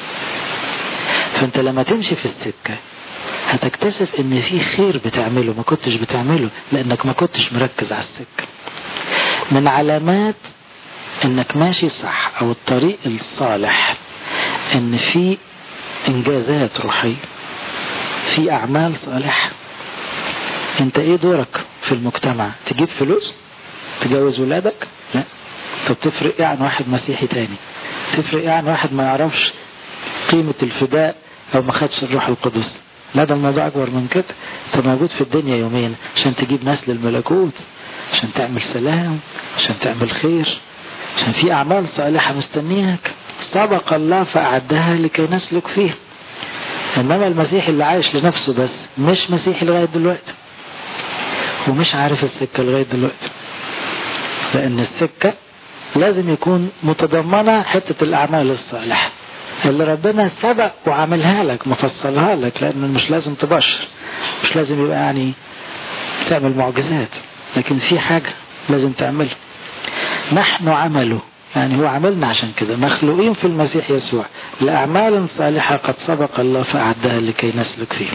فانت لما تمشي في السكة هتكتشف ان في خير بتعمله ما كنتش بتعمله لانك ما كنتش مركز على السكة. من علامات انك ماشي صح او الطريق الصالح ان في انجازات روحية، في اعمال صالحة. انت ايه دورك في المجتمع؟ تجيب فلوس؟ تجوز ولادك؟ لا. طب تفرق ايه عن واحد مسيحي تاني؟ تفرق ايه عن واحد ما يعرفش قيمة الفداء او ما خدش الروح القدس؟ لا، ده الموضوع اكبر من كده. انت موجود في الدنيا يومين عشان تجيب ناس للملكوت، عشان تعمل سلام، عشان تعمل خير، عشان في اعمال صالحة مستنياك سبق الله فاعدها لكي نسلك فيها. انما المسيح اللي عايش لنفسه بس مش مسيحي لغاية دلوقتي، ومش عارف السكة لغاية دلوقتي، لان السكة لازم يكون متضمنة حتة الاعمال الصالحة اللي ربنا سبق وعملها لك مفصلها لك، لان مش لازم تبشر، مش لازم يبقى يعني تعمل معجزات، لكن في حاجة لازم تعملها. نحن عمله، يعني هو عملنا عشان كده، مخلوقين في المسيح يسوع لأعمال صالحة قد سبق الله فأعدها لكي نسلك فيه.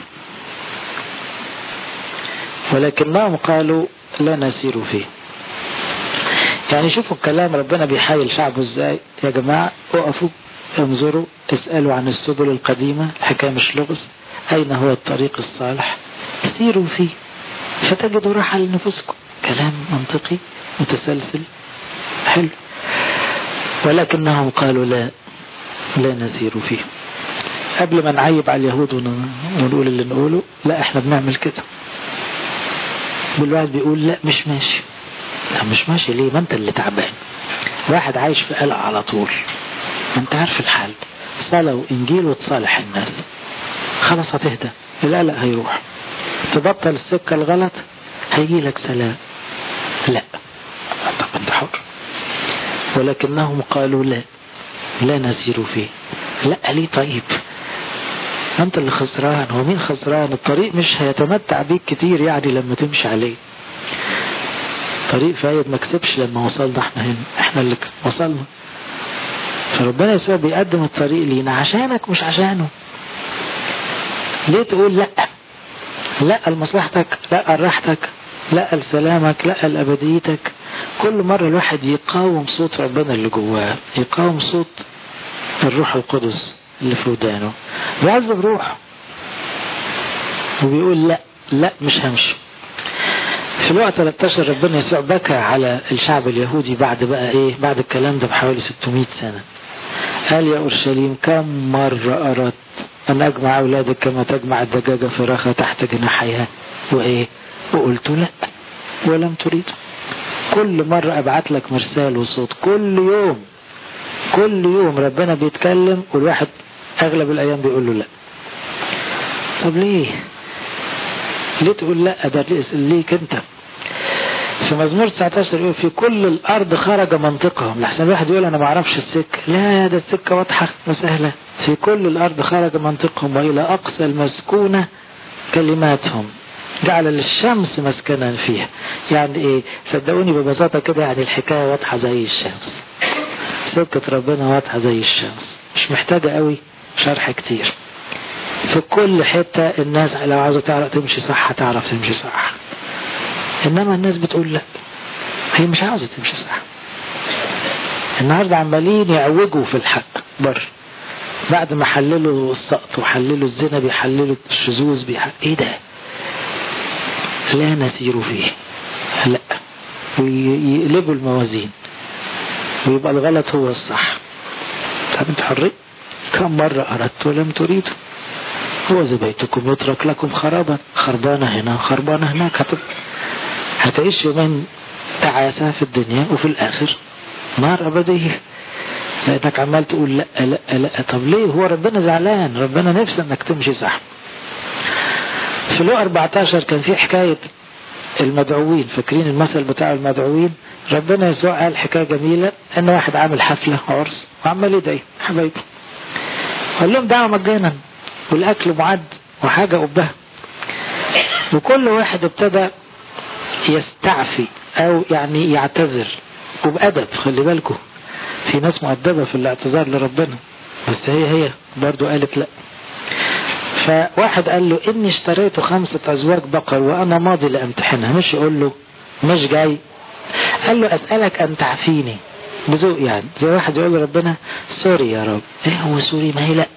ولكنهم قالوا لا نسير فيه. يعني شوفوا الكلام ربنا بيحايل شعبه ازاي. يا جماعة وقفوا، انظروا، اسألوا عن السبل القديمة، الحكاية مش لغز، أين هو الطريق الصالح؟ سيروا فيه فتجدوا راحة لنفسكم. كلام منطقي متسلسل حلو. ولكنهم قالوا لا لا نسير فيه. قبل ما نعيب على اليهود ونقول اللي نقوله، لا احنا بنعمل كده. بالواحد بيقول لا مش ماشي. لا مش ماشي ليه؟ ما انت اللي تعبان. واحد عايش في قلق على طول، ما انت عارف الحال، صلاة وانجيل وتصالح الناس خلاص هتهدى، القلق هيروح، تبطل السكة الغلط هيجي لك سلام. لا، طب انت حر. ولكنهم قالوا لا لا نسير فيه. لا ليه؟ طيب انت اللي خسران. هو مين خسران؟ الطريق مش هيتمتع بيك كتير يعني لما تمشي عليه. طريق فايد ما كسبش لما وصلنا احنا هنا، احنا اللي وصلنا. فربنا يسوع بيقدم الطريق لينا عشانك مش عشانه. ليه تقول لا؟ لا لمصلحتك، لا لراحتك، لا لسلامك، لا لأبديتك. كل مرة الواحد يقاوم صوت ربنا اللي جواه، يقاوم صوت الروح القدس اللي في ودانه، بيعذب روحه وبيقول لا لا مش همشي. في الوقت ثلاثة عشر ربنا يسوع بكى على الشعب اليهودي بعد بقى ايه، بعد الكلام ده بحوالي ستمائة سنة. قال يا أورشليم كم مرة أردت أن أجمع أولادك كما تجمع الدجاجة فراخة تحت جناحيها وإيه، وقلت لا ولم تريد. كل مرة أبعت لك مرسال وصوت، كل يوم كل يوم ربنا بيتكلم، والواحد أغلب الأيام بيقول له لا. طب ليه ليه تقول لا؟ ده ليك أنت. في مزمور تسعة عشر يقول في كل الأرض خرج منطقهم. لحسن واحد يقول أنا ما أعرفش السكة، لا ده السكة واضحة وسهلة. في كل الأرض خرج منطقهم وإلى أقصى المسكونة كلماتهم، جعل للشمس مسكنا فيها. يعني إيه؟ صدقوني ببساطة كده، يعني الحكاية واضحة زي الشمس، سكة ربنا واضحة زي الشمس، مش محتاجة قوي شرح كتير. في كل حتة الناس لو عاوزة تعرف تمشي صح تعرف تمشي صح. إنما الناس بتقول لا، هي مش عاوزة تمشي صح. النهاردة عمالين يعوجوا في الحق بر، بعد ما حللوا السقط وحللوا الزنا بيحللوا الشذوذ بيحللوا ايه ده؟ لا نسير فيه. لا، ويقلبوا الموازين ويبقى الغلط هو الصح. طب انت حرين. كم مرة أردت ولم تريدوا، هو زي بيتكم يترك لكم خرابا، خربانة هنا خربانة هناك. هتعيش يومين تعاسة في الدنيا وفي الآخر نار أبدية، لأنك عمال تقول لا لا لا. طب ليه؟ هو ربنا زعلان، ربنا نفسه انك تمشي صح. في لو أربعة عشر كان في حكاية المدعوين، فاكرين المثل بتاع المدعوين؟ ربنا يسوع قال حكاية جميلة، ان واحد عامل حفلة عرس وعمال يدعي حبايبه، قال لهم دعوة مجانا والاكل معد وحاجة قبها، وكل واحد ابتدى يستعفي او يعني يعتذر وبأدب. خلي بالكم في ناس مؤدبة في الاعتذار لربنا، بس هي هي برضو قالت لا. فواحد قال له اني اشتريت خمسة ازواج بقر وانا ماضي لامتحنها. مش يقول له مش جاي، قال له أسألك أن تعفيني بذوق، يعني زي واحد يقول لربنا سوري يا رب. ايه هو سوري؟ ما هي لا،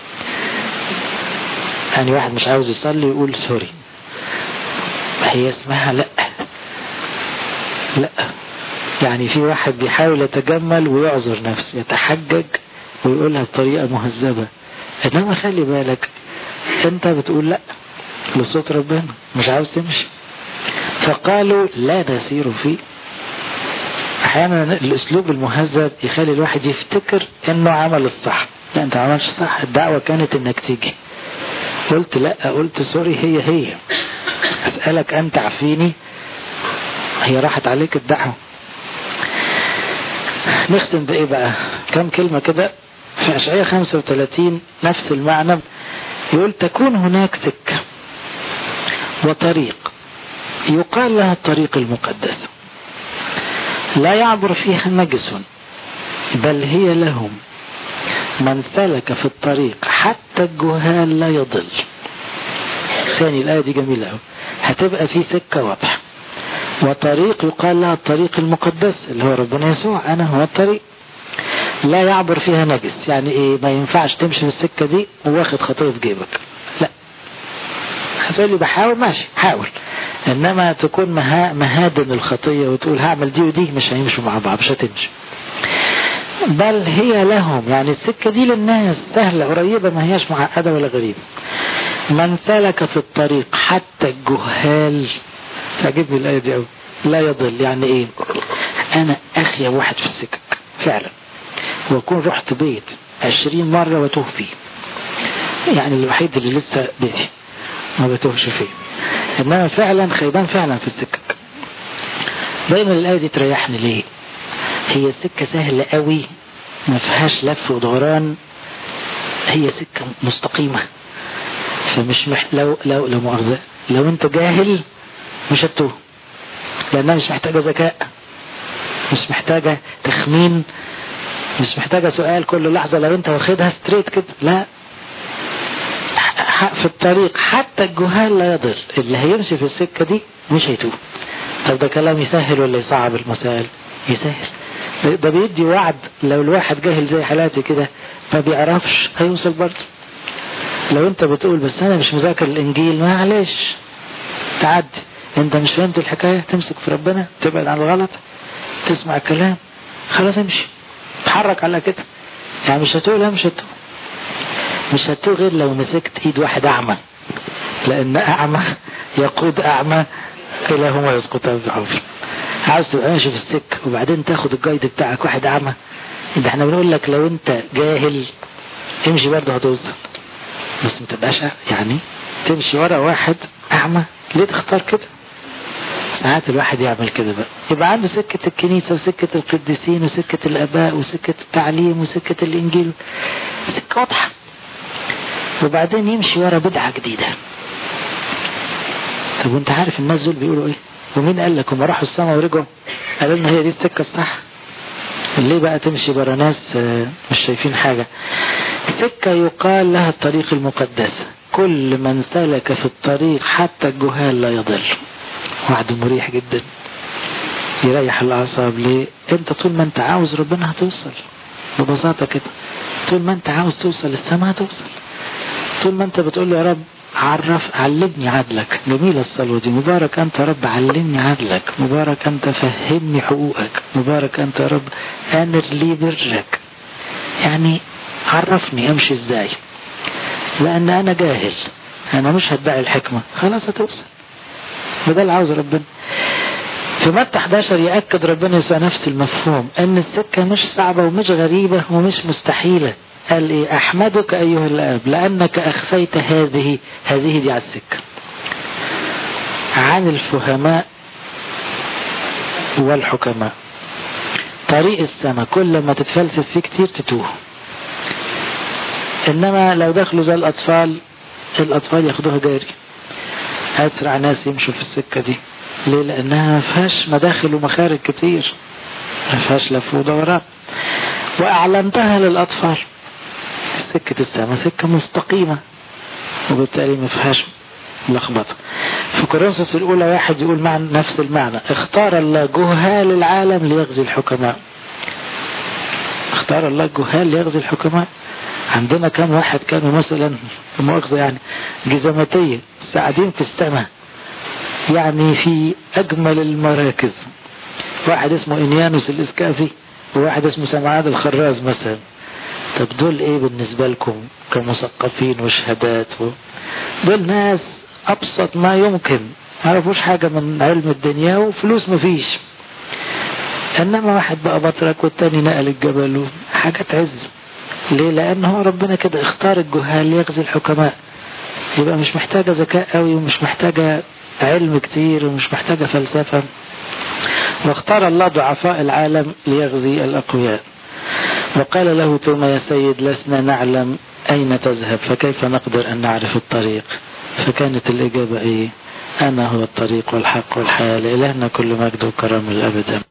يعني واحد مش عاوز يصلي يقول سوري، هي اسمها لا. لا يعني في واحد بيحاول يتجمل ويعذر نفسه، يتحجج ويقولها بطريقة مهذبة، انما خلي بالك انت بتقول لا لصوت ربنا، مش عاوز تمشي. فقالوا لا نسير فيه. احيانا الاسلوب المهذب يخلي الواحد يفتكر انه عمل الصح. لا انت عملش صح، الدعوة كانت انك تيجي، قلت لا، قلت سوري، هي هي اسألك ان تعفيني، هي راحت عليك الدعوة. نختم بايه بقى؟ كم كلمة كده في اشعياء خمسة وثلاثين نفس المعنى. يقول تكون هناك سكة وطريق يقال لها الطريق المقدس، لا يعبر فيها نجس، بل هي لهم، من سلك في الطريق حتى الجهال لا يضل. ثاني الآية دي جميلة أوي. هتبقى في سكة واضحة وطريق يقال لها الطريق المقدس اللي هو ربنا يسوع، أنا هو الطريق، لا يعبر فيها نجس. يعني إيه؟ ما ينفعش تمشي في السكة دي وواخد خطية في جيبك، لا. هتقول لي بحاول، ماشي حاول، إنما تكون مها مهادن الخطية وتقول هعمل دي ودي، مش هيمشوا مع بعض، مش هتمشي. بل هي لهم، يعني السكة دي للناس سهلة قريبة، ما هياش معقدة ولا غريبة. من سلك في الطريق حتى الجهال، تعجبني الآية دي أوي، لا يضل. يعني إيه؟ أنا أخيا واحد في السكك فعلا، وأكون رحت بيت عشرين مرة وتوه فيه، يعني الوحيد اللي لسه بيتي ما بتوهش فيه، إنما فعلا خيبان فعلا في السكك. دايما الآية دي تريحني. ليه؟ هي السكة سهلة قوي، ما فيهاش لف ودوران، هي سكة مستقيمة. فمش مح... لو لو لو مؤاخذة لو انت جاهل مش هتوه، لانها مش محتاجة ذكاء، مش محتاجة تخمين، مش محتاجة سؤال كل لحظة لو انت واخدها ستريت كده، لا. في الطريق حتى الجهال لا يضل، اللي هيمشي في السكة دي مش هيتوه. طب ده كلام يسهل ولا يصعب المسائل؟ يسهل. ده بيدي وعد، لو الواحد جاهل زي حالاتي كده ما بيعرفش هيوصل برضه. لو انت بتقول بس انا مش مذاكر الانجيل، معلش تعدي، انت مش فهمت الحكاية، تمسك في ربنا، تبعد عن الغلط، تسمع الكلام، خلاص امشي، تحرك على كده. يعني مش هتوه، لا مش هتوه، مش هتوه غير لو مسكت ايد واحد اعمى، لان اعمى يقود اعمى كلاهما يسقطان في حفر. عاوز تبقى ماشي في السكة وبعدين تاخد الجايد بتاعك واحد اعمى، ده احنا بنقول لك لو انت جاهل امشي برضه هتوصل، بس ما تبقاش يعني تمشي ورا واحد اعمى. ليه تختار كده؟ ساعات الواحد يعمل كده بقى، يبقى عنده سكة الكنيسة وسكة القديسين وسكة الاباء وسكة التعليم وسكة الانجيل، سكة واضحة، وبعدين يمشي ورا بدعة جديدة. طب وانت عارف الناس دول بيقولوا ايه؟ ومين قال لك؟ هم راحوا السماء ورجعوا قالوا لنا هي دي السكة الصح. ليه بقى تمشي برا ناس مش شايفين حاجة؟ سكة يقال لها الطريق المقدس، كل من سلك في الطريق حتى الجهال لا يضل. وعد مريح جدا، يريح الأعصاب. ليه؟ انت طول ما انت عاوز ربنا هتوصل، ببساطة كده. طول ما انت عاوز توصل للسماء هتوصل. طول ما انت بتقول يا رب عرف علمني عدلك، جميلة الصلوة دي، مبارك انت يا رب علمني عدلك، مبارك انت فهمني حقوقك، مبارك انت يا رب امر لي برك. يعني عرفني امشي ازاي، لان انا جاهل، انا مش هدعي الحكمة، خلاص هتوصل. وده اللي عاوز ربنا. في متى احداشر يأكد ربنا يسوع نفس المفهوم، ان السكة مش صعبة ومش غريبة ومش مستحيلة. قال ايه؟ احمدك ايها الاب لانك اخفيت هذه هذه دي على السكة عن الفهماء والحكماء. طريق السماء كل ما تتفلسف فيه كتير تتوه، انما لو دخلوا زي الاطفال، الاطفال ياخدوها جاري. اسرع ناس يمشوا في السكة دي. ليه؟ لانها ما فيهاش مداخل ومخارج كتير، ما فيهاش لف ودوران. واعلمتها للاطفال، سكة السماء سكة مستقيمة، وبالتالي ما فيهاش لخبطة. في كورنثوس الأولى واحد يقول معنى نفس المعنى، اختار الله جهال العالم ليغزي الحكماء. اختار الله جهال ليغزي الحكماء. عندنا كم واحد كانوا مثلا مؤاخذة يعني جزماتية قاعدين في السماء يعني في أجمل المراكز، واحد اسمه إنيانوس الإسكافي وواحد اسمه سمعان الخراز مثلا. طب دول ايه بالنسبة لكم كمثقفين وشهادات و... دول ناس أبسط ما يمكن، ما عرفوش حاجة من علم الدنيا وفلوس مفيش. إنما واحد بقى بطرك والتاني نقل الجبل وحاجة تعز. ليه؟ لأنه ربنا كده اختار الجهال ليغزي الحكماء. يبقى مش محتاجة ذكاء قوي ومش محتاجة علم كتير ومش محتاجة فلسفة. واختار الله ضعفاء العالم ليغزي الأقوياء. وقال له توما يا سيد لسنا نعلم أين تذهب فكيف نقدر أن نعرف الطريق؟ فكانت الإجابة إيه؟ أنا هو الطريق والحق والحياة، لإلهنا كل مجد وكرم الأبد.